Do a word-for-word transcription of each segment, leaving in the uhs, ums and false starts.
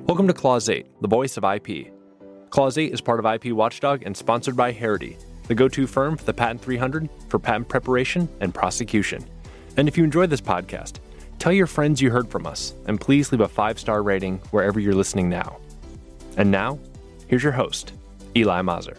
Welcome to Clause eight, the voice of I P. Clause eight is part of I P Watchdog and sponsored by Harity, the go-to firm for the Patent three hundred for patent preparation and prosecution. And if you enjoyed this podcast, tell your friends you heard from us, and please leave a five-star rating wherever you're listening now. And now, here's your host, Eli Mazur.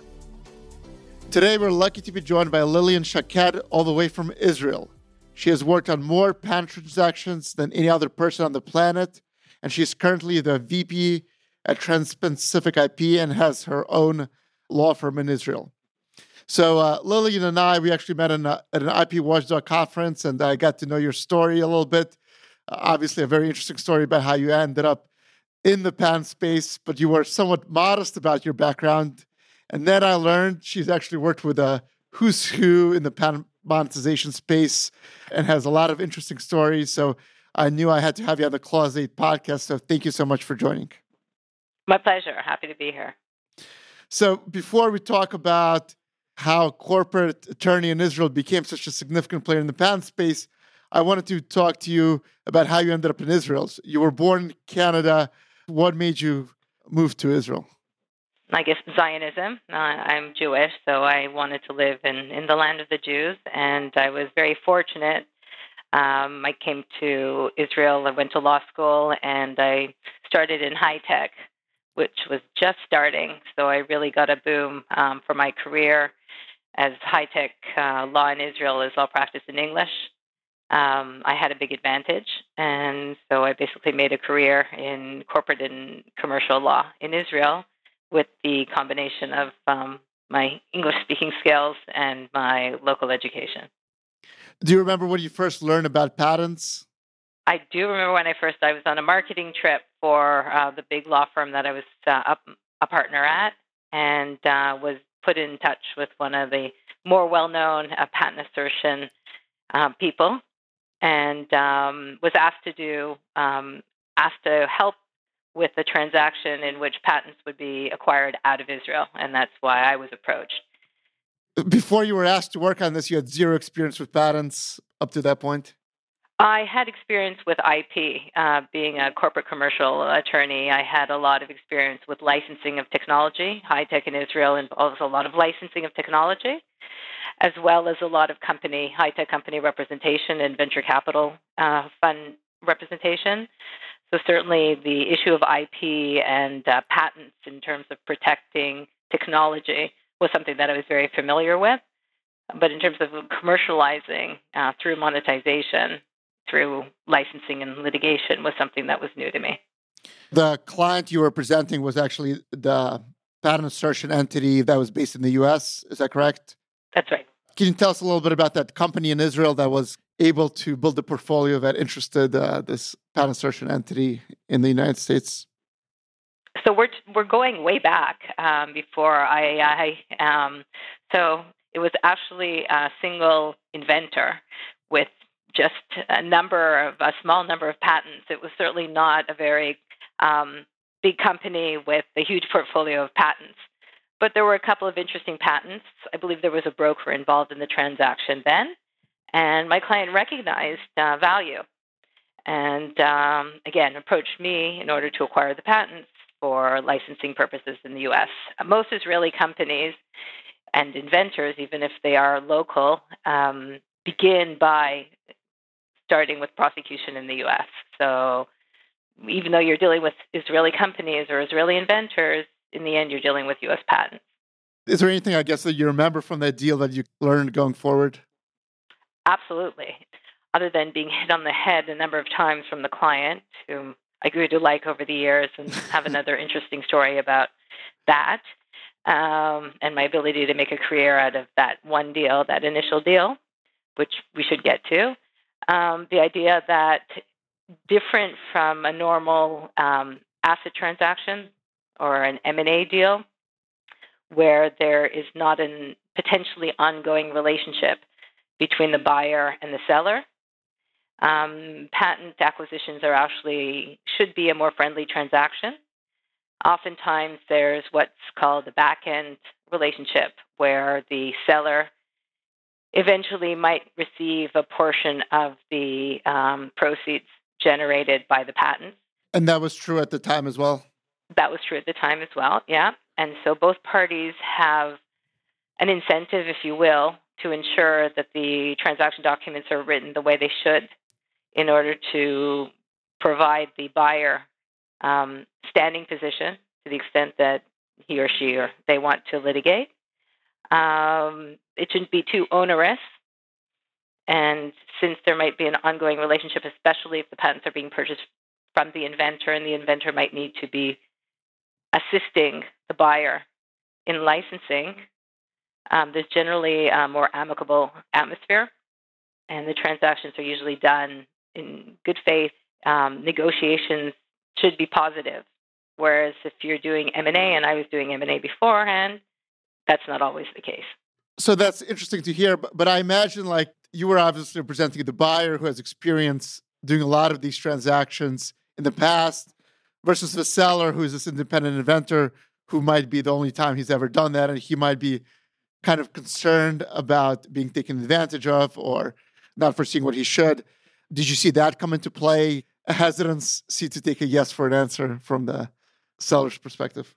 Today, we're lucky to be joined by Lillian Shaked, all the way from Israel. She has worked on more patent transactions than any other person on the planet, and she's currently the V P at Trans-Pacific I P and has her own law firm in Israel. So uh, Lillian and I, we actually met in a, at an I P Watchdog conference, and I got to know your story a little bit. Uh, obviously, a very interesting story about how you ended up in the patent space, but you were somewhat modest about your background. And then I learned she's actually worked with a who's who in the patent monetization space and has a lot of interesting stories. So I knew I had to have you on the Clause eight podcast. So thank you so much for joining. My pleasure. Happy to be here. So before we talk about how corporate attorney in Israel became such a significant player in the patent space, I wanted to talk to you about how you ended up in Israel. So you were born in Canada. What made you move to Israel? I guess Zionism. Uh, I'm Jewish, so I wanted to live in, in the land of the Jews, and I was very fortunate. Um, I came to Israel, I went to law school, and I started in high tech, which was just starting. So I really got a boom um, for my career, as high tech uh, law in Israel is all practiced in English. Um, I had a big advantage, and so I basically made a career in corporate and commercial law in Israel with the combination of um, my English-speaking skills and my local education. Do you remember when you first learned about patents? I do remember when I first, I was on a marketing trip for uh, the big law firm that I was uh, up, a partner at, and uh, was put in touch with one of the more well-known uh, patent assertion uh, people, and um, was asked to do, um, asked to help with a transaction in which patents would be acquired out of Israel, and that's why I was approached. Before you were asked to work on this, you had zero experience with patents up to that point? I had experience with I P. Uh, being a corporate commercial attorney, I had a lot of experience with licensing of technology. High tech in Israel involves a lot of licensing of technology, as well as a lot of company, high tech company representation and venture capital uh, fund representation. So certainly the issue of I P and uh, patents in terms of protecting technology was something that I was very familiar with. But in terms of commercializing uh, through monetization, through licensing and litigation was something that was new to me. The client you were presenting was actually the patent assertion entity that was based in the U S. Is that correct? That's right. Can you tell us a little bit about that company in Israel that was able to build a portfolio that interested uh, this patent assertion entity in the United States? So we're we're going way back um, before I, I um, so it was actually a single inventor with just a number of a small number of patents. It was certainly not a very um, big company with a huge portfolio of patents, but there were a couple of interesting patents. I believe there was a broker involved in the transaction then, and my client recognized uh, value, and um, again approached me in order to acquire the patents for licensing purposes in the U S. Most Israeli companies and inventors, even if they are local, um, begin by starting with prosecution in the U S. So even though you're dealing with Israeli companies or Israeli inventors, in the end, you're dealing with U S patents. Is there anything, I guess, that you remember from that deal that you learned going forward? Absolutely. Other than being hit on the head a number of times from the client, whom I grew to like over the years and have another interesting story about that, um, and my ability to make a career out of that one deal, that initial deal, which we should get to. Um, the idea that different from a normal um, asset transaction or an M and A deal, where there is not a potentially ongoing relationship between the buyer and the seller, um, patent acquisitions are actually should be a more friendly transaction. Oftentimes, there's what's called a back-end relationship, where the seller eventually might receive a portion of the um, proceeds generated by the patent. And that was true at the time as well? That was true at the time as well, yeah. And so both parties have an incentive, if you will, to ensure that the transaction documents are written the way they should in order to provide the buyer um, standing position to the extent that he or she or they want to litigate. Um, it shouldn't be too onerous. And since there might be an ongoing relationship, especially if the patents are being purchased from the inventor, and the inventor might need to be assisting the buyer in licensing, um, there's generally a more amicable atmosphere, and the transactions are usually done in good faith. Um, negotiations should be positive, whereas if you're doing M and A, and I was doing M and A beforehand, that's not always the case. So that's interesting to hear, but, but I imagine like you were obviously representing the buyer who has experience doing a lot of these transactions in the past versus the seller who is this independent inventor who might be the only time he's ever done that, and he might be kind of concerned about being taken advantage of or not foreseeing what he should. Did you see that come into play? A hesitancy to take a yes for an answer from the seller's perspective?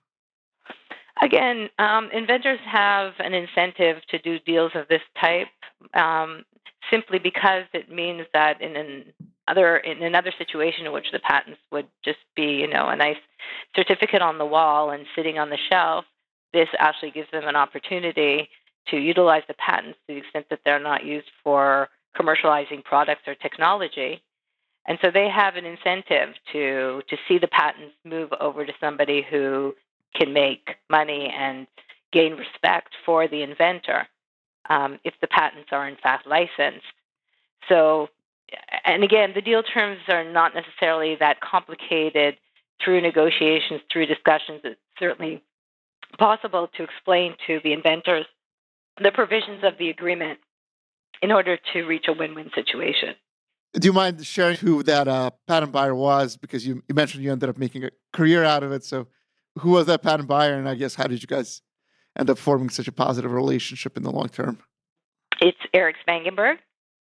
Again, um, inventors have an incentive to do deals of this type um, simply because it means that in an other in another situation in which the patents would just be, you know, a nice certificate on the wall and sitting on the shelf, this actually gives them an opportunity to utilize the patents to the extent that they're not used for commercializing products or technology. And so they have an incentive to to see the patents move over to somebody who can make money and gain respect for the inventor um, if the patents are in fact licensed. So, and again, the deal terms are not necessarily that complicated through negotiations, through discussions. It's certainly possible to explain to the inventors the provisions of the agreement in order to reach a win-win situation. Do you mind sharing who that uh, patent buyer was? Because you, you mentioned you ended up making a career out of it. So who was that patent buyer? And I guess how did you guys end up forming such a positive relationship in the long term? It's Eric Spangenberg.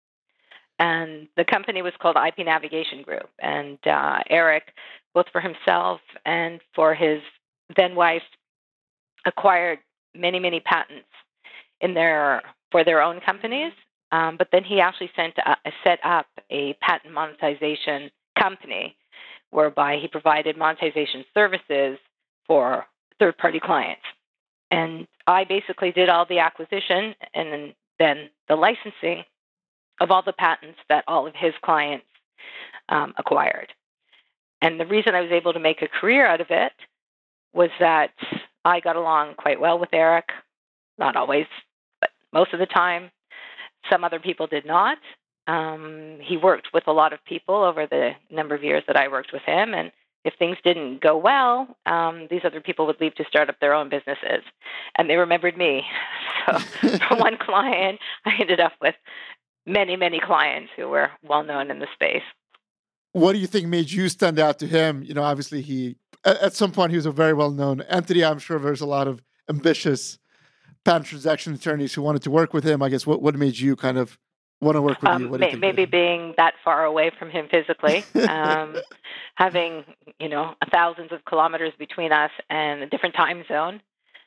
And the company was called I P Navigation Group. And uh, Eric, both for himself and for his then wife, acquired many, many patents in their for their own companies. Um, but then he actually sent, uh, set up a patent monetization company whereby he provided monetization services for third-party clients. And I basically did all the acquisition and then, then the licensing of all the patents that all of his clients um, acquired. And the reason I was able to make a career out of it was that I got along quite well with Eric, not always, but most of the time. Some other people did not. Um, he worked with a lot of people over the number of years that I worked with him, and if things didn't go well, um, these other people would leave to start up their own businesses, and they remembered me. So for one client, I ended up with many, many clients who were well-known in the space. What do you think made you stand out to him? You know, obviously he, at some point, he was a very well-known entity. I'm sure there's a lot of ambitious patent transaction attorneys who wanted to work with him. I guess what, what made you kind of want to work with um, you? What may, do you maybe being that far away from him physically, um, having, you know, thousands of kilometers between us and a different time zone.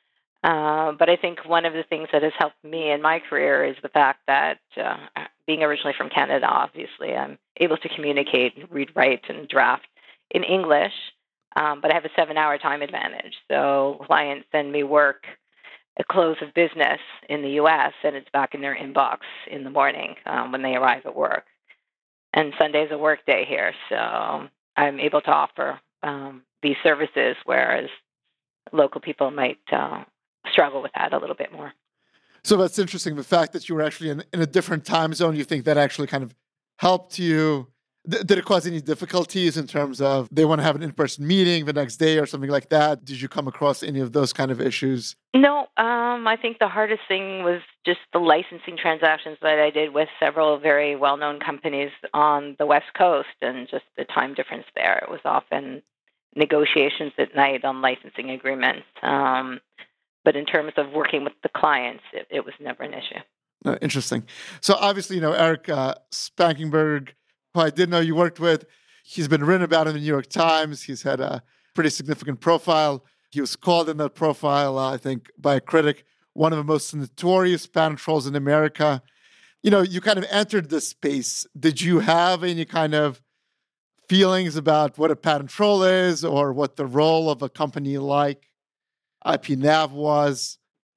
Uh, but I think one of the things that has helped me in my career is the fact that uh, being originally from Canada, obviously, I'm able to communicate, read, write, and draft in English, um, but I have a seven-hour time advantage. So clients send me work at close of business in the U S, and it's back in their inbox in the morning um, when they arrive at work. And Sunday's a work day here, so I'm able to offer um, these services, whereas local people might uh, struggle with that a little bit more. So that's interesting. The fact that you were actually in, in a different time zone, you think that actually kind of helped you? Th- did it cause any difficulties in terms of they want to have an in-person meeting the next day or something like that? Did you come across any of those kind of issues? No, um, I think the hardest thing was just the licensing transactions that I did with several very well-known companies on the West Coast and just the time difference there. It was often negotiations at night on licensing agreements. Um, but in terms of working with the clients, it, it was never an issue. Uh, interesting. So obviously, you know, Eric uh, Spangenberg, who I did know you worked with, he's been written about in the New York Times. He's had a, pretty significant profile. He was called in that profile, uh, I think, by a critic, one of the most notorious patent trolls in America. You know, you kind of entered this space. Did you have any kind of feelings about what a patent troll is or what the role of a company like I P Nav was?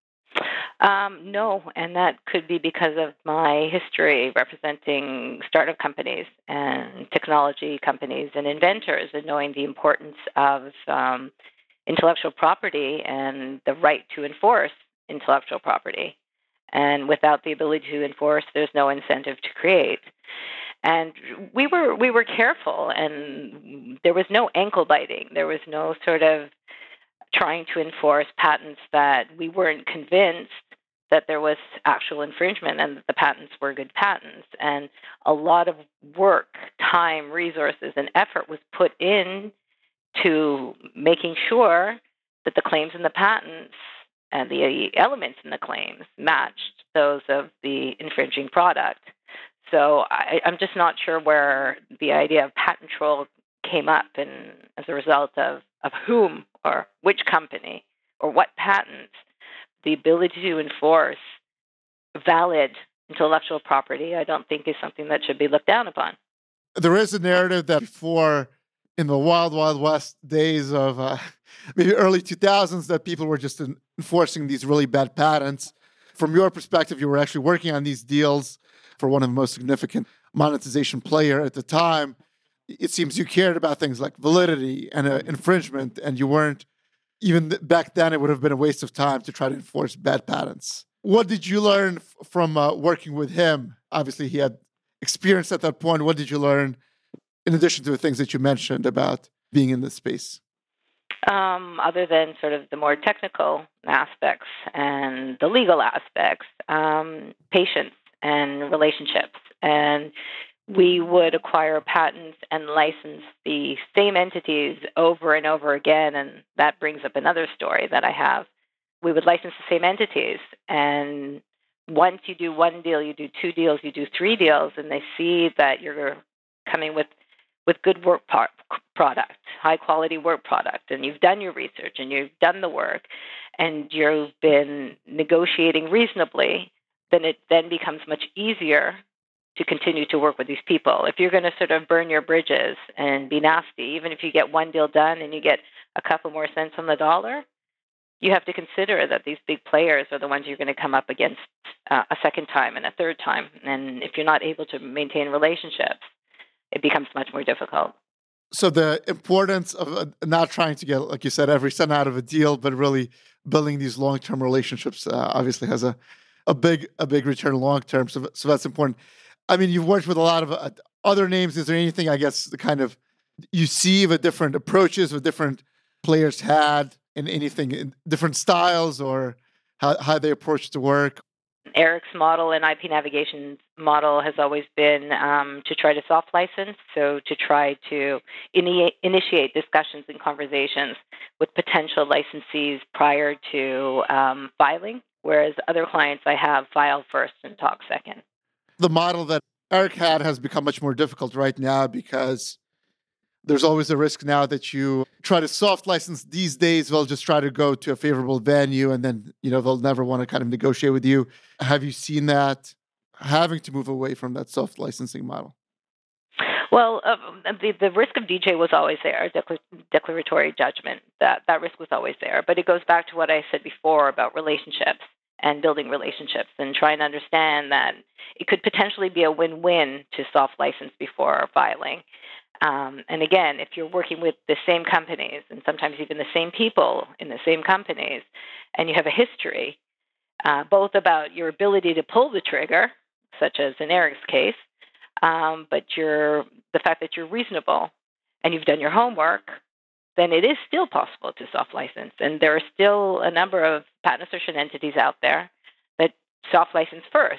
Um, no, and that could be because of my history representing startup companies and technology companies and inventors, and knowing the importance of um, intellectual property and the right to enforce intellectual property. And without the ability to enforce, there's no incentive to create. And we were we were careful, and there was no ankle biting. There was no sort of trying to enforce patents that we weren't convinced that there was actual infringement and that the patents were good patents. And a lot of work, time, resources, and effort was put in to making sure that the claims in the patents and the elements in the claims matched those of the infringing product. So I, I'm just not sure where the idea of patent troll came up, and as a result of, of whom or which company or what patents. The ability to enforce valid intellectual property, I don't think is something that should be looked down upon. There is a narrative that before, in the wild, wild west days of uh, maybe early two thousands, that people were just enforcing these really bad patents. From your perspective, you were actually working on these deals for one of the most significant monetization player at the time. It seems you cared about things like validity and uh, infringement, and you weren't, even back then, it would have been a waste of time to try to enforce bad patents. What did you learn f- from uh, working with him? Obviously, he had experience at that point. What did you learn, in addition to the things that you mentioned about being in this space? Um, other than sort of the more technical aspects and the legal aspects, um, patience and relationships. And we would acquire patents and license the same entities over and over again, and that brings up another story that I have. We would license the same entities, and once you do one deal, you do two deals, you do three deals, and they see that you're coming with, with good work par- product, high-quality work product, and you've done your research, and you've done the work, and you've been negotiating reasonably, then it then becomes much easier to continue to work with these people. If you're going to sort of burn your bridges and be nasty, even if you get one deal done and you get a couple more cents on the dollar, you have to consider that these big players are the ones you're going to come up against uh, a second time and a third time. And if you're not able to maintain relationships, it becomes much more difficult. So the importance of uh, not trying to get, like you said, every cent out of a deal, but really building these long-term relationships uh, obviously has a, a big a big return long-term. So, so that's important. I mean, you've worked with a lot of uh, other names. Is there anything, I guess, the kind of you see the different approaches with different players had, and anything in different styles or how, how they approach the work? Eric's model and I P Navigation's model has always been um, to try to soft license, so to try to ini- initiate discussions and conversations with potential licensees prior to um, filing, whereas other clients I have file first and talk second. The model that Eric had has become much more difficult right now because there's always a risk now that you try to soft license these days. They'll just try to go to a favorable venue, and then, you know, they'll never want to kind of negotiate with you. Have you seen that having to move away from that soft licensing model? Well, uh, the the risk of D J was always there, declar- declaratory judgment. That that risk was always there. But it goes back to what I said before about relationships and building relationships and trying to understand that it could potentially be a win-win to soft license before filing. Um, and again, if you're working with the same companies and sometimes even the same people in the same companies, and you have a history, uh, both about your ability to pull the trigger, such as in Eric's case, um, but you're, the fact that you're reasonable and you've done your homework, then it is still possible to soft license. And there are still a number of patent assertion entities out there that soft license first.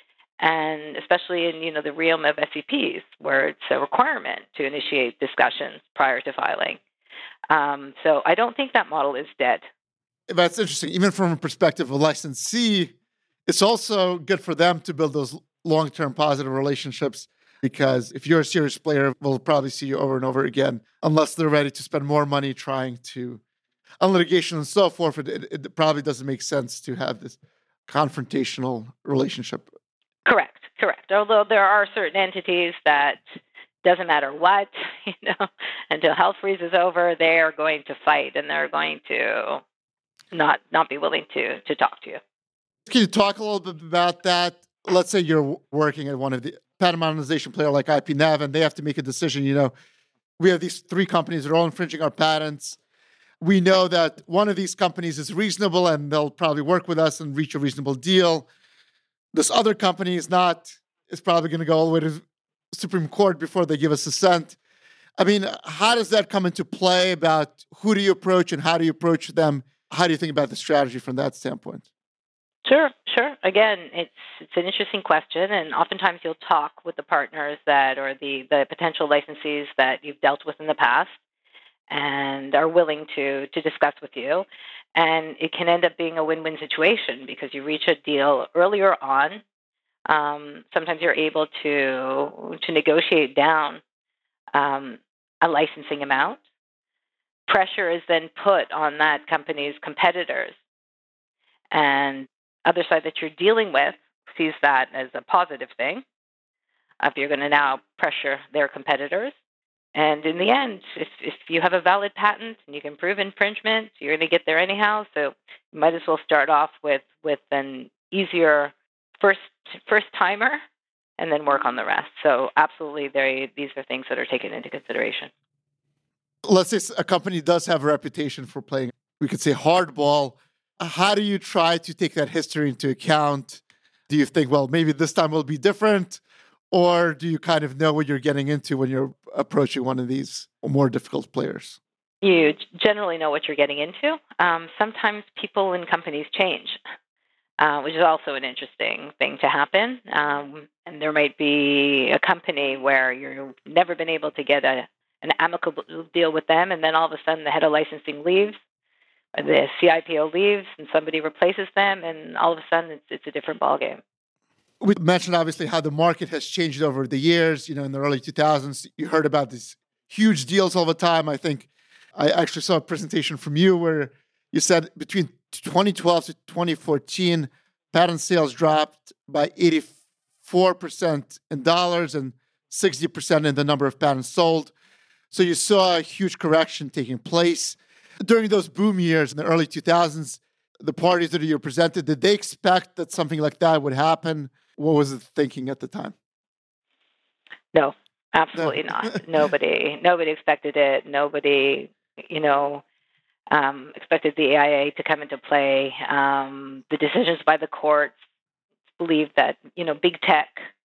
And especially in, you know, the realm of S E Ps, where it's a requirement to initiate discussions prior to filing. Um, so I don't think that model is dead. That's interesting. Even from a perspective of licensee, it's also good for them to build those long-term positive relationships. because if you're a serious player, we'll probably see you over and over again, unless they're ready to spend more money trying to, on litigation and so forth. It, it probably doesn't make sense to have this confrontational relationship. Correct, correct. Although there are certain entities that doesn't matter what, you know, until hell freezes over, they are going to fight and they're going to not not be willing to to talk to you. Can you talk a little bit about that? Let's say you're working at one of the patent monetization player like I P Nav, and they have to make a decision. You know, we have these three companies that are all infringing our patents. We know that one of these companies is reasonable and they'll probably work with us and reach a reasonable deal. This other company is not, is probably going to go all the way to Supreme Court before they give us assent. I mean, how does that come into play about who do you approach and how do you approach them? How do you think about the strategy from that standpoint? Sure, sure. Again, it's it's an interesting question, and oftentimes you'll talk with the partners that, or the, the potential licensees that you've dealt with in the past and are willing to to discuss with you. And it can end up being a win-win situation because you reach a deal earlier on. Um, sometimes you're able to to negotiate down um, a licensing amount. Pressure is then put on that company's competitors, and other side that you're dealing with sees that as a positive thing. If you're going to now pressure their competitors, and in the end, if if you have a valid patent and you can prove infringement, you're going to get there anyhow. So you might as well start off with with an easier first first timer, and then work on the rest. So absolutely, they these are things that are taken into consideration. Let's say a company does have a reputation for playing, we could say, hardball. How do you try to take that history into account? Do you think, well, maybe this time will be different? Or do you kind of know what you're getting into when you're approaching one of these more difficult players? You generally know what you're getting into. Um, sometimes people and companies change, uh, which is also an interesting thing to happen. Um, and there might be a company where you've never been able to get a, an amicable deal with them, and then all of a sudden the head of licensing leaves, the C I P O leaves, and somebody replaces them, and all of a sudden it's, it's a different ballgame. We mentioned, obviously, how the market has changed over the years. You know, in the early two thousands, you heard about these huge deals all the time. I think I actually saw a presentation from you where you said between twenty twelve to twenty fourteen, patent sales dropped by eighty-four percent in dollars and sixty percent in the number of patents sold. So you saw a huge correction taking place. During those boom years in the early two thousands, the parties that you presented, did they expect that something like that would happen? What was the thinking at the time? No, absolutely no. not. Nobody, nobody expected it. Nobody, you know, um, expected the A I A to come into play. Um, the decisions by the courts believed that, you know, big tech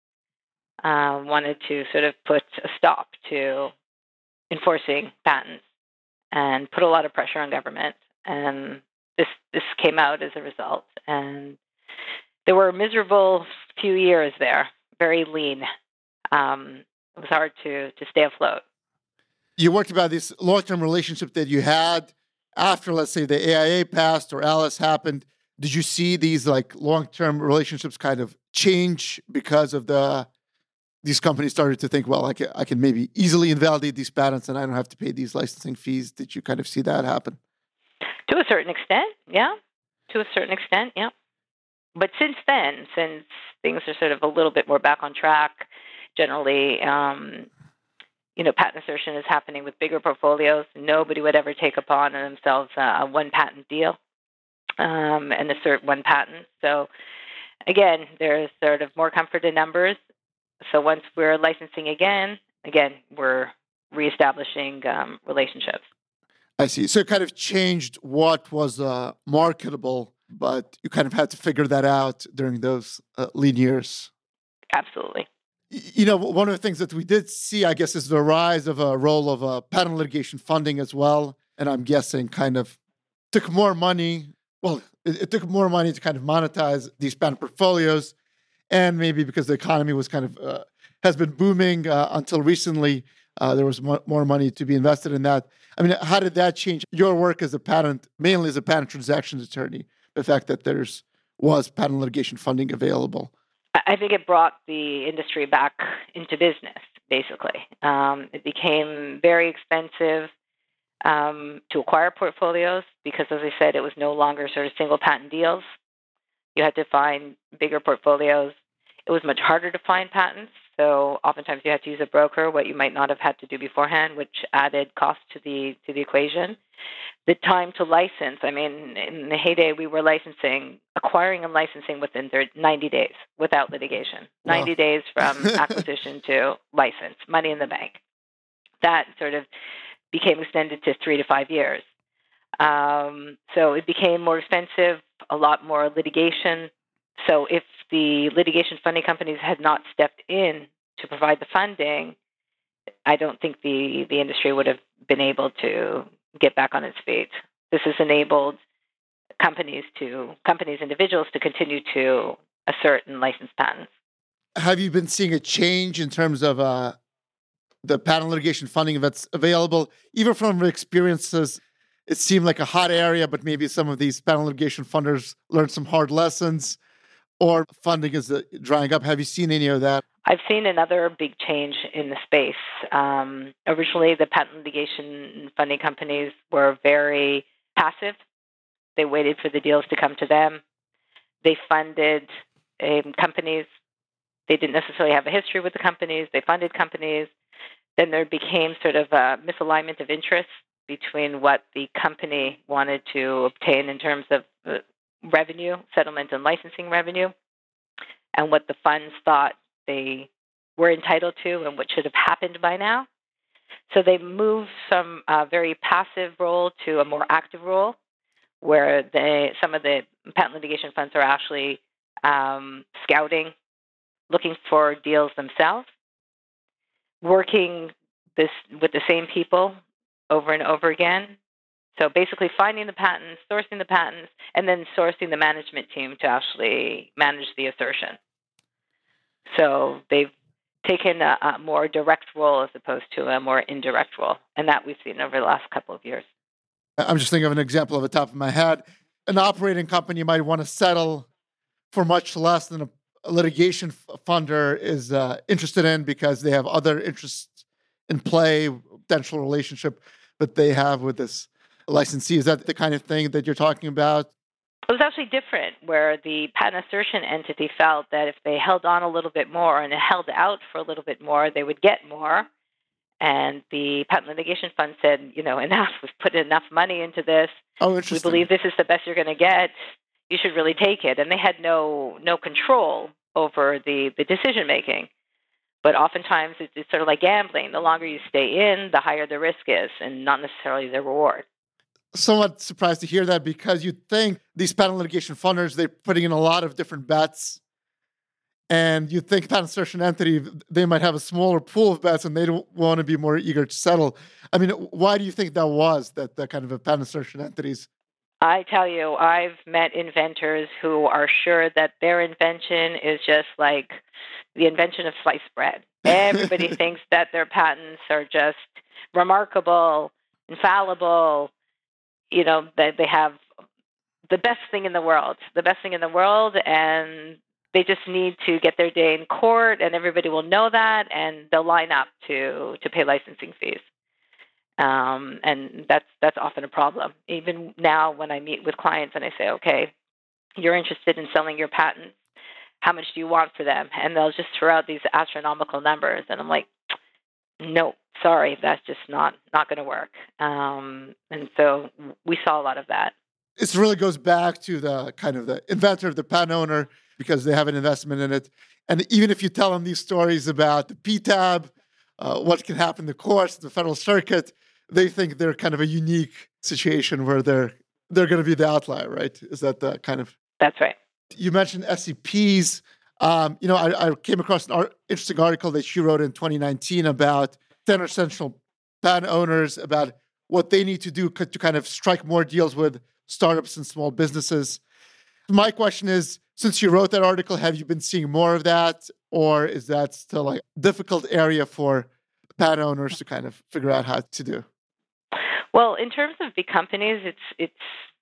uh, wanted to sort of put a stop to enforcing patents and put a lot of pressure on government. And this this came out as a result. And there were a miserable few years there, very lean. Um, it was hard to to stay afloat. You worked about this long-term relationship that you had after, let's say, the A I A passed or Alice happened. Did you see these like long-term relationships kind of change because of the these companies started to think, well, I can, I can maybe easily invalidate these patents and I don't have to pay these licensing fees? Did you kind of see that happen? To a certain extent, yeah. To a certain extent, yeah. But since then, since things are sort of a little bit more back on track, generally, um, you know, patent assertion is happening with bigger portfolios. Nobody would ever take upon themselves a one patent deal um, and assert one patent. So again, there's sort of more comfort in numbers. So once we're licensing again, again, we're reestablishing um, relationships. I see. So it kind of changed what was uh, marketable, but you kind of had to figure that out during those uh, lean years. Absolutely. You know, one of the things that we did see, I guess, is the rise of a role of uh, patent litigation funding as well. And I'm guessing kind of took more money. Well, it, it took more money to kind of monetize these patent portfolios. And maybe because the economy was kind of, uh, has been booming uh, until recently, uh, there was mo- more money to be invested in that. I mean, how did that change your work as a patent, mainly as a patent transactions attorney, the fact that there's was patent litigation funding available? I think it brought the industry back into business, basically. Um, it became very expensive um, to acquire portfolios because, as I said, it was no longer sort of single patent deals. You had to find bigger portfolios. It was much harder to find patents, so oftentimes you had to use a broker, what you might not have had to do beforehand, which added cost to the to the equation. The time to license, I mean, in the heyday, we were licensing, acquiring and licensing within ninety days without litigation. Wow. ninety days from acquisition to license, money in the bank. That sort of became extended to three to five years. Um, so it became more expensive, a lot more litigation. So if the litigation funding companies had not stepped in to provide the funding, I don't think the, the industry would have been able to get back on its feet. This has enabled companies to companies, individuals to continue to assert and license patents. Have you been seeing a change in terms of uh, the patent litigation funding that's available? Even from experiences, it seemed like a hot area, but maybe some of these patent litigation funders learned some hard lessons, or funding is uh, drying up. Have you seen any of that? I've seen another big change in the space. Um, originally, the patent litigation funding companies were very passive. They waited for the deals to come to them. They funded um, companies. They didn't necessarily have a history with the companies. They funded companies. Then there became sort of a misalignment of interest between what the company wanted to obtain in terms of uh, revenue, settlement and licensing revenue, and what the funds thought they were entitled to and what should have happened by now. So they moved from a very passive role to a more active role, where they, some of the patent litigation funds are actually um, scouting, looking for deals themselves, working this with the same people over and over again. So basically finding the patents, sourcing the patents, and then sourcing the management team to actually manage the assertion. So they've taken a, a more direct role as opposed to a more indirect role, and that we've seen over the last couple of years. I'm just thinking of an example off the top of my head. An operating company might want to settle for much less than a, a litigation funder is uh, interested in because they have other interests in play, potential relationship that they have with this licensee. Is that the kind of thing that you're talking about? It was actually different, where the patent assertion entity felt that if they held on a little bit more and held out for a little bit more, they would get more. And the patent litigation fund said, you know, enough, we've put enough money into this. Oh, interesting. We believe this is the best you're going to get. You should really take it. And they had no no control over the, the decision-making. But oftentimes it's, it's sort of like gambling. The longer you stay in, the higher the risk is, and not necessarily the reward. Somewhat surprised to hear that, because you'd think these patent litigation funders, they're putting in a lot of different bets. And you'd think patent assertion entity, they might have a smaller pool of bets and they don't want to be more eager to settle. I mean, why do you think that was, that, that kind of a patent assertion entities? I tell you, I've met inventors who are sure that their invention is just like the invention of sliced bread. Everybody thinks that their patents are just remarkable, infallible, you know, that they have the best thing in the world, the best thing in the world, and they just need to get their day in court, and everybody will know that, and they'll line up to, to pay licensing fees. Um, and that's that's often a problem. Even now when I meet with clients and I say, okay, you're interested in selling your patents, how much do you want for them? And they'll just throw out these astronomical numbers. And I'm like, no, sorry, that's just not, not going to work. Um, and so we saw a lot of that. It really goes back to the kind of the inventor, the patent owner, because they have an investment in it. And even if you tell them these stories about the P T A B, uh, what can happen in the courts, the federal circuit, they think they're kind of a unique situation where they're they're going to be the outlier, right? Is that the kind of... That's right. You mentioned S E Ps. Um, you know, I, I came across an art, interesting article that she wrote in twenty nineteen about ten essential patent owners, about what they need to do to kind of strike more deals with startups and small businesses. My question is, since you wrote that article, have you been seeing more of that? Or is that still like a difficult area for patent owners to kind of figure out how to do? Well, in terms of big companies, it's it's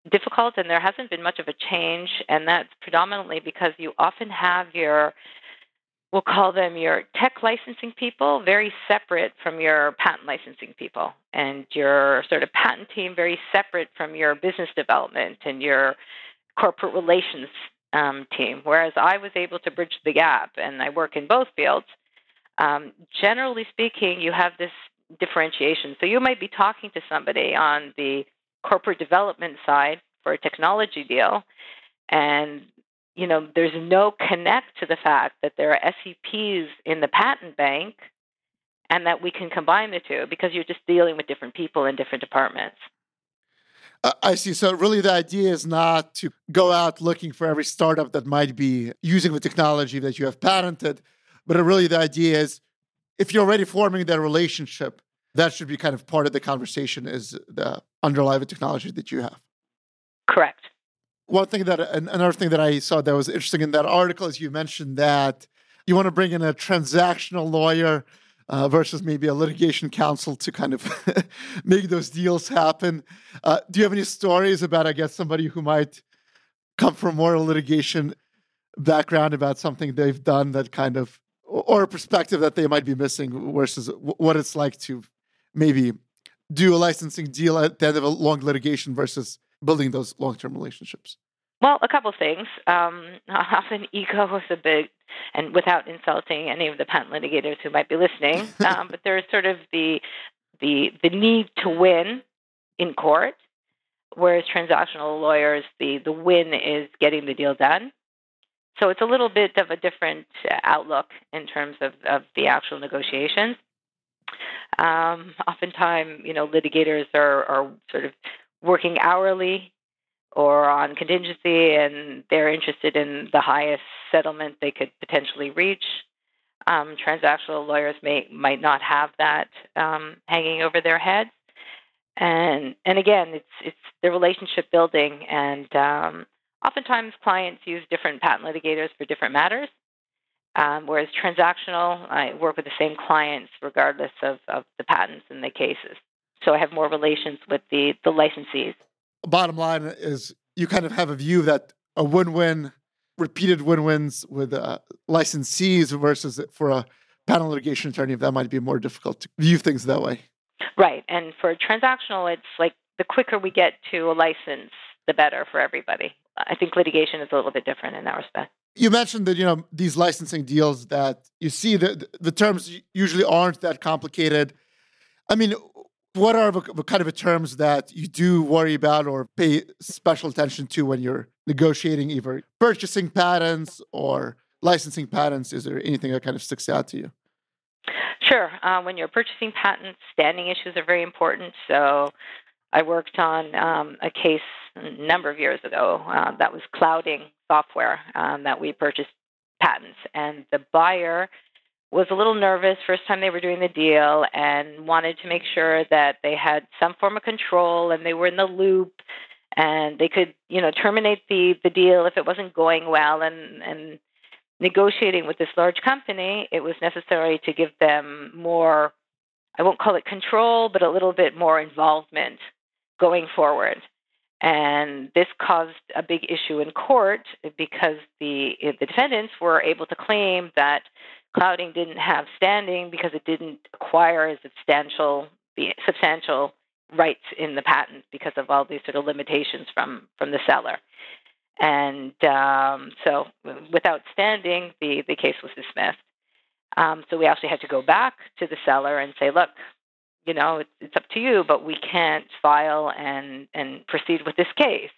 difficult, and there hasn't been much of a change, and that's predominantly because you often have your, we'll call them your tech licensing people, very separate from your patent licensing people, and your sort of patent team very separate from your business development and your corporate relations um, team, whereas I was able to bridge the gap, and I work in both fields. Um, generally speaking, you have this differentiation. So you might be talking to somebody on the corporate development side for a technology deal, and you know there's no connect to the fact that there are S E Ps in the patent bank, and that we can combine the two because you're just dealing with different people in different departments. Uh, I see. So really the idea is not to go out looking for every startup that might be using the technology that you have patented, but really the idea is if you're already forming that relationship, that should be kind of part of the conversation is the underlying technology that you have. Correct. One thing that, another thing that I saw that was interesting in that article is you mentioned that you want to bring in a transactional lawyer Uh, versus maybe a litigation counsel to kind of make those deals happen. Uh, do you have any stories about, I guess, somebody who might come from more a litigation background about something they've done that kind of, or a perspective that they might be missing versus what it's like to maybe do a licensing deal at the end of a long litigation versus building those long-term relationships? Well, a couple things. Um, often ego is a big, and without insulting any of the patent litigators who might be listening, um, but there's sort of the, the the need to win in court, whereas transactional lawyers, the, the win is getting the deal done. So it's a little bit of a different outlook in terms of, of the actual negotiations. Um, oftentimes, you know, litigators are, are sort of working hourly or on contingency, and they're interested in the highest settlement they could potentially reach. Um, transactional lawyers may might not have that um, hanging over their heads, and and again, it's it's the relationship building, and um, oftentimes clients use different patent litigators for different matters. Um, whereas transactional, I work with the same clients regardless of, of the patents and the cases. So I have more relations with the the licensees. Bottom line is you kind of have a view that a win-win, repeated win-wins with uh, licensees versus for a patent litigation attorney, that might be more difficult to view things that way. Right. And for transactional, it's like the quicker we get to a license, the better for everybody. I think litigation is a little bit different in that respect. You mentioned that, you know, these licensing deals that you see, the, the terms usually aren't that complicated. I mean, what are the, the kind of the terms that you do worry about or pay special attention to when you're negotiating either purchasing patents or licensing patents? Is there anything that kind of sticks out to you? Sure. Uh, when you're purchasing patents, standing issues are very important. So I worked on um, a case a number of years ago uh, that was clouding software um, that we purchased patents. And the buyer was a little nervous first time they were doing the deal and wanted to make sure that they had some form of control and they were in the loop and they could, you know, terminate the, the deal if it wasn't going well. And, and negotiating with this large company, it was necessary to give them more, I won't call it control, but a little bit more involvement going forward. And this caused a big issue in court because the the defendants were able to claim that clouding didn't have standing because it didn't acquire substantial the substantial rights in the patent because of all these sort of limitations from, from the seller. And um, so without standing, the, the case was dismissed. Um, so we actually had to go back to the seller and say, look, you know, it's, it's up to you, but we can't file and, and proceed with this case.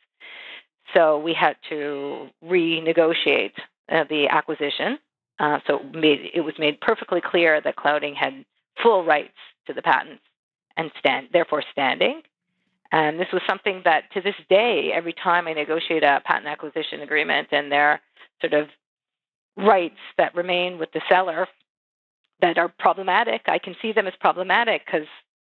So we had to renegotiate uh, the acquisition. Uh, so made, it was made perfectly clear that clouding had full rights to the patents and stand, therefore standing. And this was something that to this day, every time I negotiate a patent acquisition agreement and there are sort of rights that remain with the seller that are problematic, I can see them as problematic because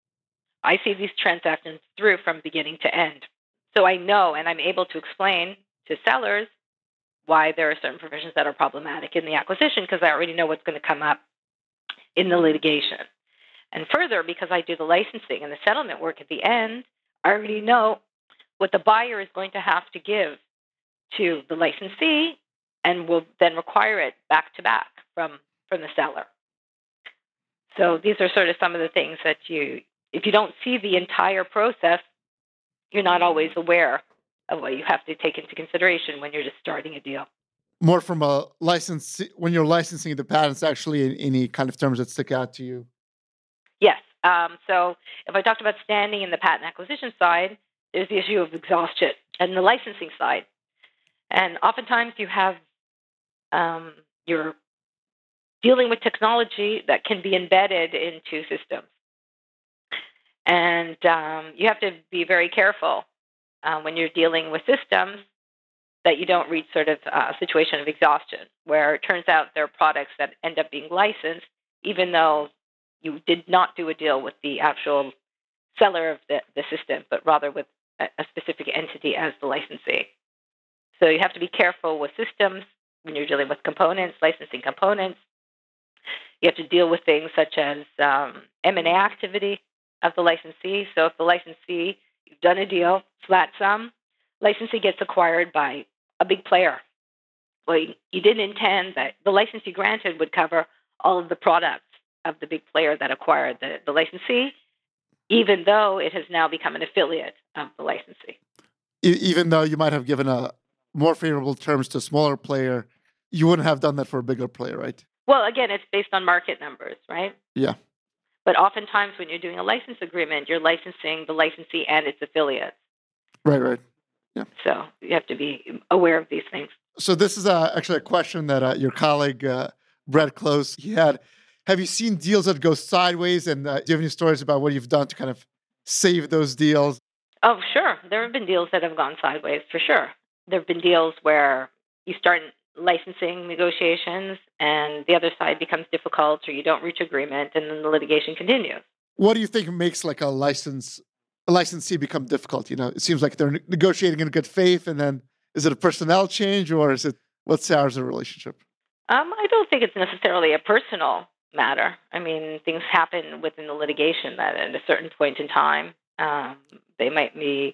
I see these transactions through from beginning to end. So I know and I'm able to explain to sellers why there are certain provisions that are problematic in the acquisition because I already know what's going to come up in the litigation. And further, because I do the licensing and the settlement work at the end, I already know what the buyer is going to have to give to the licensee and will then require it back to back from, from the seller. So these are sort of some of the things that you, if you don't see the entire process, you're not always aware of what you have to take into consideration when you're just starting a deal. More from a license, when you're licensing the patents, actually, in any kind of terms that stick out to you? Yes. Um, so if I talked about standing in the patent acquisition side, there's the issue of exhaustion and the licensing side. And oftentimes you have, um, you're dealing with technology that can be embedded into systems. And um, you have to be very careful uh, when you're dealing with systems that you don't reach sort of a situation of exhaustion, where it turns out there are products that end up being licensed, even though you did not do a deal with the actual seller of the, the system, but rather with a, a specific entity as the licensee. So you have to be careful with systems when you're dealing with components, licensing components. You have to deal with things such as um, M and A activity of the licensee. So if the licensee, you've done a deal, flat sum, licensee gets acquired by a big player. Well, you, you didn't intend that the license you granted would cover all of the products of the big player that acquired the, the licensee, even though it has now become an affiliate of the licensee. Even though you might have given a more favorable terms to a smaller player, you wouldn't have done that for a bigger player, right? Well, again, it's based on market numbers, right? Yeah. But oftentimes when you're doing a license agreement, you're licensing the licensee and its affiliates. Right, right. Yeah. So you have to be aware of these things. So this is uh, actually a question that uh, your colleague, uh, Brett Close, he had. Have you seen deals that go sideways? And uh, do you have any stories about what you've done to kind of save those deals? Oh, sure. There have been deals that have gone sideways, for sure. There have been deals where you start licensing negotiations and the other side becomes difficult or you don't reach agreement and then the litigation continues. What do you think makes like a license, a licensee become difficult? You know, it seems like they're negotiating in good faith, and then is it a personnel change or is it, what's ours a relationship? Um, I don't think it's necessarily a personal matter. I mean, things happen within the litigation that at a certain point in time, um, they might be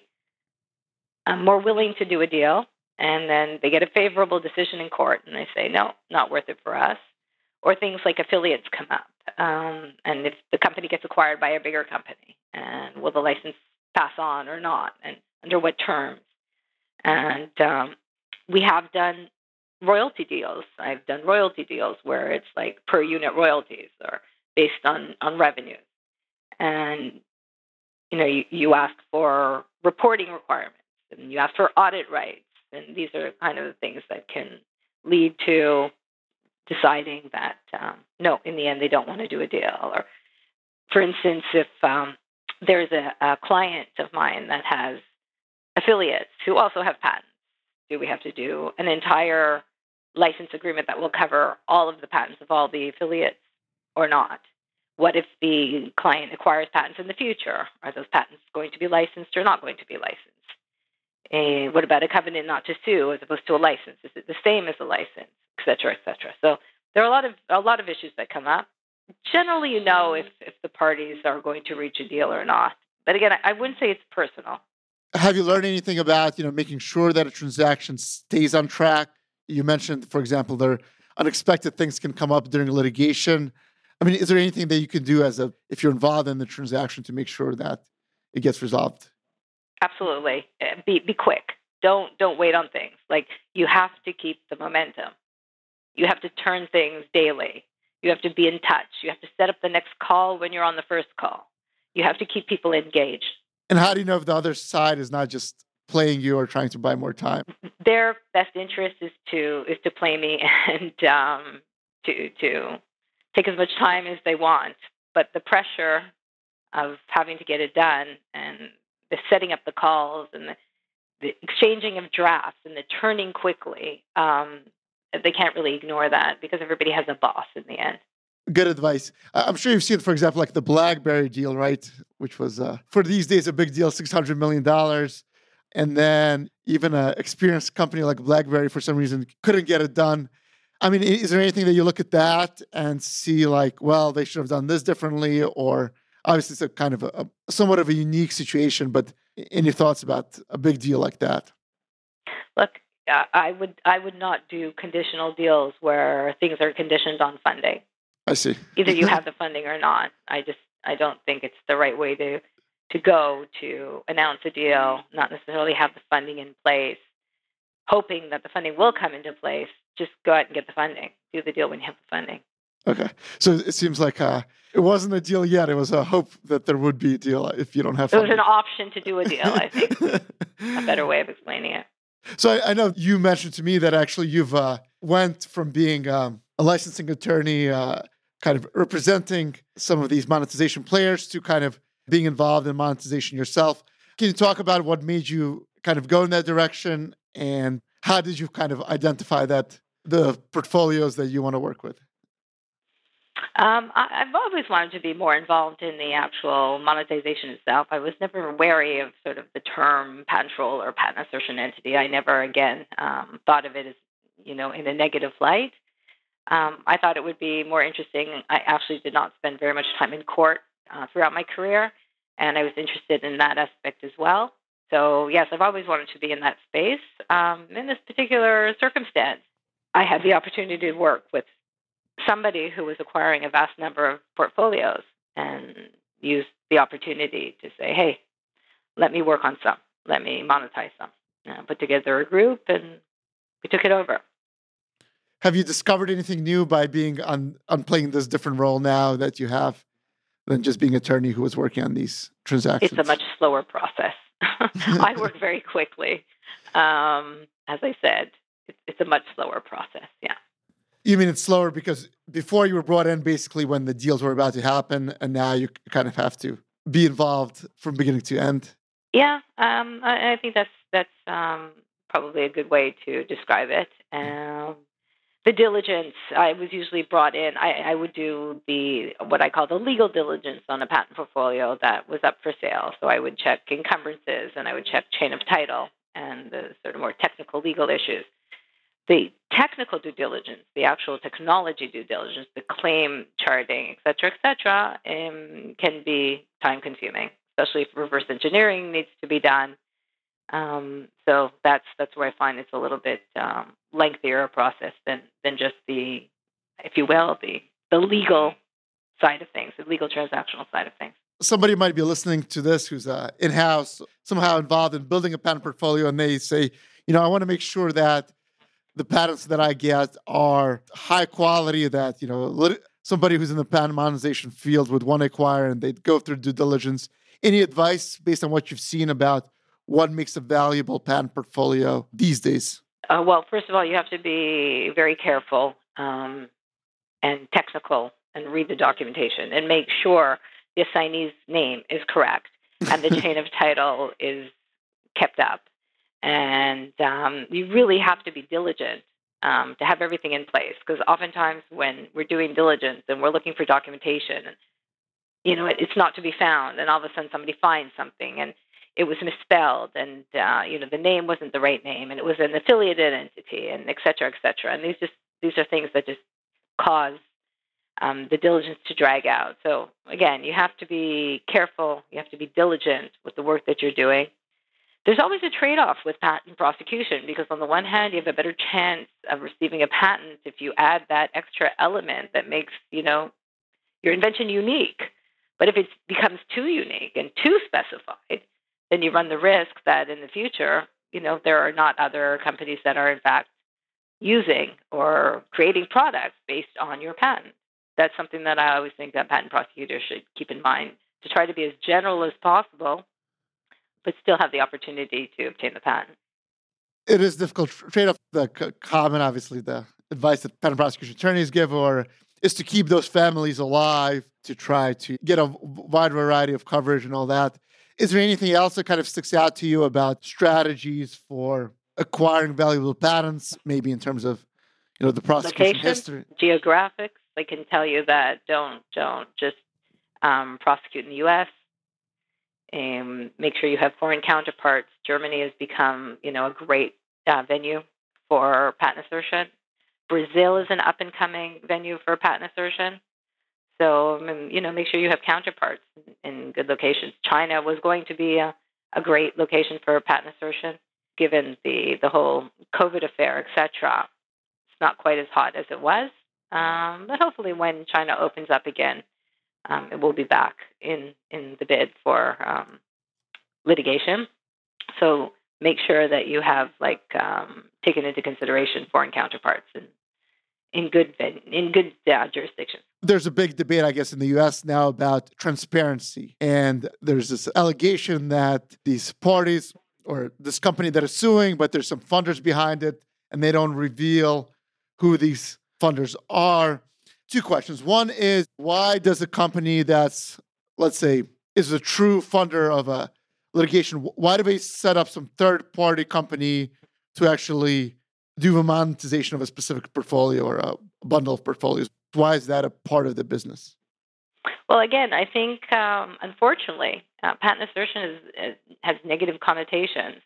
um, more willing to do a deal. And then they get a favorable decision in court and they say, no, not worth it for us. Or things like affiliates come up. Um, and if the company gets acquired by a bigger company, and will the license pass on or not? And under what terms? And um, we have done royalty deals. I've done royalty deals where it's like per unit royalties or based on, on revenues. And, you know, you, you ask for reporting requirements and you ask for audit rights. And these are kind of the things that can lead to deciding that, um, no, in the end, they don't want to do a deal. Or, for instance, if um, there's a, a client of mine that has affiliates who also have patents, do we have to do an entire license agreement that will cover all of the patents of all the affiliates or not? What if the client acquires patents in the future? Are those patents going to be licensed or not going to be licensed? And what about a covenant not to sue as opposed to a license? Is it the same as a license, et cetera, et cetera? So there are a lot of a lot of issues that come up. Generally, you know if, if the parties are going to reach a deal or not. But again, I wouldn't say it's personal. Have you learned anything about, you know, making sure that a transaction stays on track? You mentioned, for example, there unexpected things can come up during litigation. I mean, is there anything that you can do as a if you're involved in the transaction to make sure that it gets resolved? Absolutely. Be be quick. Don't don't wait on things. Like, you have to keep the momentum. You have to turn things daily. You have to be in touch. You have to set up the next call when you're on the first call. You have to keep people engaged. And how do you know if the other side is not just playing you or trying to buy more time? Their best interest is to is to play me and um, to to take as much time as they want. But the pressure of having to get it done and the setting up the calls and the, the exchanging of drafts and the turning quickly, um, they can't really ignore that because everybody has a boss in the end. Good advice. I'm sure you've seen, for example, like the BlackBerry deal, right? Which was, uh, for these days, a big deal, six hundred million dollars. And then even an experienced company like BlackBerry, for some reason, couldn't get it done. I mean, is there anything that you look at that and see like, well, they should have done this differently? Or obviously it's a kind of a, a somewhat of a unique situation, but Any thoughts about a big deal like that? Look, uh, I would I would not do conditional deals where things are conditioned on funding. I see. Either you have the funding or not. I just I don't think it's the right way to to go to announce a deal, not necessarily have the funding in place, hoping that the funding will come into place. Just go out and get the funding. Do the deal when you have the funding. Okay. So it seems like uh, it wasn't a deal yet. It was a hope that there would be a deal if you don't have funding. It was an option to do a deal, I think. A better way of explaining it. So I, I know you mentioned to me that actually you've uh, went from being um, a licensing attorney, uh, kind of representing some of these monetization players, to kind of being involved in monetization yourself. Can you talk about what made you kind of go in that direction, and how did you kind of identify that the portfolios that you want to work with? Um, I, I've always wanted to be more involved in the actual monetization itself. I was never wary of sort of the term patent troll or patent assertion entity. I never, again, um, thought of it as, you know, in a negative light. Um, I thought it would be more interesting. I actually did not spend very much time in court uh, throughout my career, and I was interested in that aspect as well. So, yes, I've always wanted to be in that space. Um, in this particular circumstance, I had the opportunity to work with somebody who was acquiring a vast number of portfolios and used the opportunity to say, hey, let me work on some. Let me monetize some. Uh, put together a group, and we took it over. Have you discovered anything new by being on, on playing this different role now that you have than just being an attorney who was working on these transactions? It's a much slower process. I work very quickly. Um, as I said, it's, it's a much slower process, yeah. You mean it's slower because before you were brought in basically when the deals were about to happen, and now you kind of have to be involved from beginning to end? Yeah, um, I, I think that's that's um, probably a good way to describe it. Um, the diligence, I was usually brought in. I, I would do the what I call the legal diligence on a patent portfolio that was up for sale. So I would check encumbrances, and I would check chain of title and the sort of more technical legal issues. The technical due diligence, the actual technology due diligence, the claim charting, et cetera, et cetera, um, can be time-consuming, especially if reverse engineering needs to be done. Um, so that's that's where I find it's a little bit um, lengthier a process than than just the, if you will, the the legal side of things, the legal transactional side of things. Somebody might be listening to this who's uh, in-house, somehow involved in building a patent portfolio, and they say, you know, I want to make sure that the patents that I get are high quality, that, you know, somebody who's in the patent monetization field would want to acquire, and they'd go through due diligence. Any advice based on what you've seen about what makes a valuable patent portfolio these days? Uh, well, first of all, you have to be very careful um, and technical and read the documentation and make sure the assignee's name is correct and the chain of title is kept up. And um, you really have to be diligent um, to have everything in place, because oftentimes when we're doing diligence and we're looking for documentation, you know, it, it's not to be found, and all of a sudden somebody finds something and it was misspelled, and uh, you know, the name wasn't the right name, and it was an affiliated entity, and et cetera, et cetera. And these just these are things that just cause um, the diligence to drag out. So again, you have to be careful. You have to be diligent with the work that you're doing. There's always a trade-off with patent prosecution, because on the one hand, you have a better chance of receiving a patent if you add that extra element that makes, you know, your invention unique. But if it becomes too unique and too specified, then you run the risk that in the future, you know, there are not other companies that are in fact using or creating products based on your patent. That's something that I always think that patent prosecutors should keep in mind, to try to be as general as possible, but still have the opportunity to obtain the patent. It is difficult. Trade-off, the common, obviously, the advice that patent prosecution attorneys give or is to keep those families alive, to try to get a wide variety of coverage and all that. Is there anything else that kind of sticks out to you about strategies for acquiring valuable patents, maybe in terms of, you know, the prosecution Location, history? Geographics. I can tell you that don't don't just um, prosecute in the U S Um, make sure you have foreign counterparts. Germany has become, you know, a great uh, venue for patent assertion. Brazil is an up-and-coming venue for patent assertion. So, you know, make sure you have counterparts in good locations. China was going to be a, a great location for patent assertion, given the, the whole COVID affair, et cetera. It's not quite as hot as it was, um, but hopefully when China opens up again, um, it will be back in, in the bid for um, litigation. So make sure that you have like um, taken into consideration foreign counterparts in in good in good uh, jurisdictions. There's a big debate, I guess, in the U S now about transparency, and there's this allegation that these parties or this company that is suing, but there's some funders behind it, and they don't reveal who these funders are. Two questions. One is, why does a company that's, let's say, is a true funder of a litigation, why do they set up some third-party company to actually do a monetization of a specific portfolio or a bundle of portfolios? Why is that a part of the business? Well, again, I think, um, unfortunately, uh, patent assertion is, is, has negative connotations.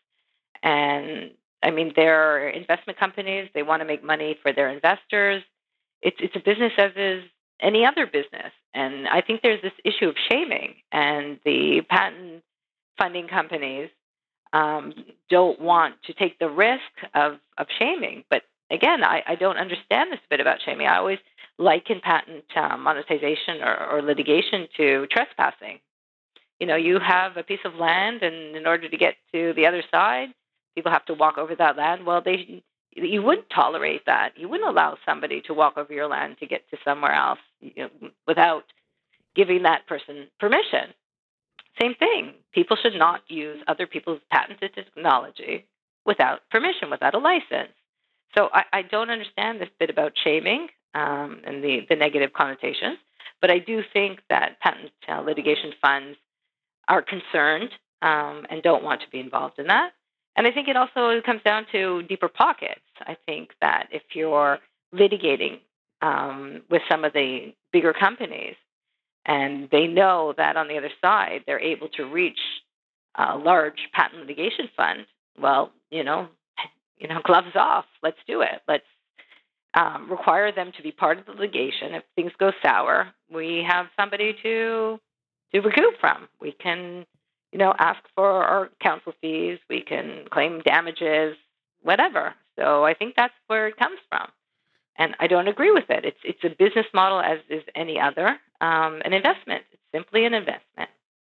And, I mean, they're investment companies. They want to make money for their investors. It's, it's a business as is any other business. And I think there's this issue of shaming. And the patent funding companies um, don't want to take the risk of, of shaming. But again, I, I don't understand this bit about shaming. I always liken patent uh, monetization or, or litigation to trespassing. You know, you have a piece of land, and in order to get to the other side, people have to walk over that land. Well, they you wouldn't tolerate that. You wouldn't allow somebody to walk over your land to get to somewhere else, you know, without giving that person permission. Same thing. People should not use other people's patented technology without permission, without a license. So I, I don't understand this bit about shaming um, and the, the negative connotations, but I do think that patent uh, litigation funds are concerned um, and don't want to be involved in that. And I think it also comes down to deeper pockets. I think that if you're litigating um, with some of the bigger companies, and they know that on the other side, they're able to reach a large patent litigation fund, well, you know, you know, gloves off. Let's do it. Let's um, require them to be part of the litigation. If things go sour, we have somebody to to recoup from. We can, you know, ask for our counsel fees. We can claim damages, whatever. So I think that's where it comes from. And I don't agree with it. It's it's a business model as is any other, um, an investment. It's simply an investment.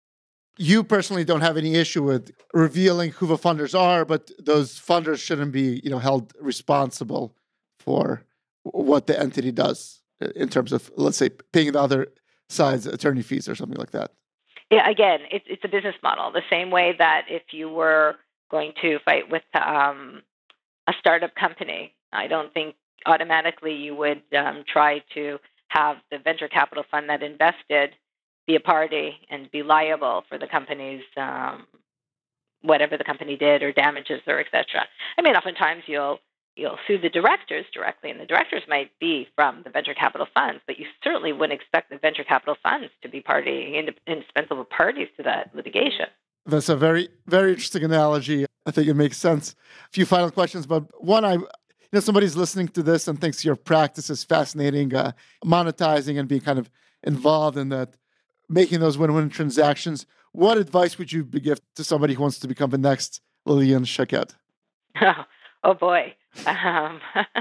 You personally don't have any issue with revealing who the funders are, but those funders shouldn't be, you know, held responsible for what the entity does in terms of, let's say, paying the other side's attorney fees or something like that. Yeah, again, it's it's a business model. The same way that if you were going to fight with um, a startup company, I don't think automatically you would um, try to have the venture capital fund that invested be a party and be liable for the company's um, whatever the company did or damages or et cetera. I mean, oftentimes you'll you'll sue the directors directly, and the directors might be from the venture capital funds, but you certainly wouldn't expect the venture capital funds to be party indispensable parties to that litigation. That's a very, very interesting analogy. I think it makes sense. A few final questions, but one, I, you know, somebody's listening to this and thinks your practice is fascinating, uh, monetizing and being kind of involved in that, making those win-win transactions. What advice would you give to somebody who wants to become the next Lillian Shaked? Oh, oh boy. Um,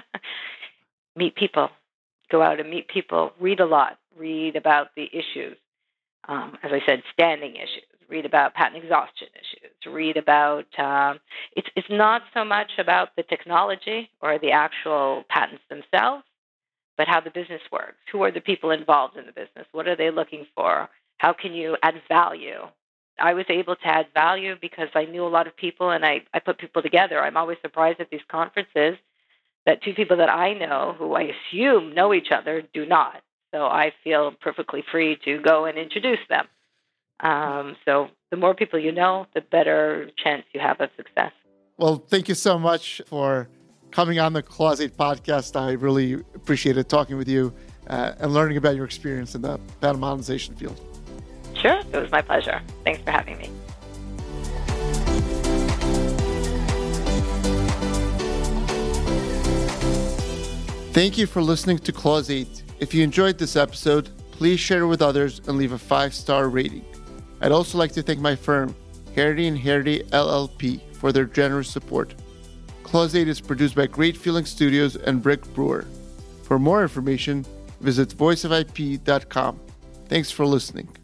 meet people. Go out and meet people. Read a lot. Read about the issues. Um, as I said, standing issues. Read about patent exhaustion issues. Read about, um, it's, it's not so much about the technology or the actual patents themselves, but how the business works. Who are the people involved in the business? What are they looking for? How can you add value? I was able to add value because I knew a lot of people and I, I put people together. I'm always surprised at these conferences that two people that I know, who I assume know each other, do not. So I feel perfectly free to go and introduce them. Um, so the more people you know, the better chance you have of success. Well, thank you so much for coming on the Clause eight podcast. I really appreciated talking with you uh, and learning about your experience in the patent monetization field. Sure. It was my pleasure. Thanks for having me. Thank you for listening to Clause eight. If you enjoyed this episode, please share it with others and leave a five-star rating. I'd also like to thank my firm, Harity and Harity L L P, for their generous support. Clause eight is produced by Great Feeling Studios and Brick Brewer. For more information, visit voice of I P dot com. Thanks for listening.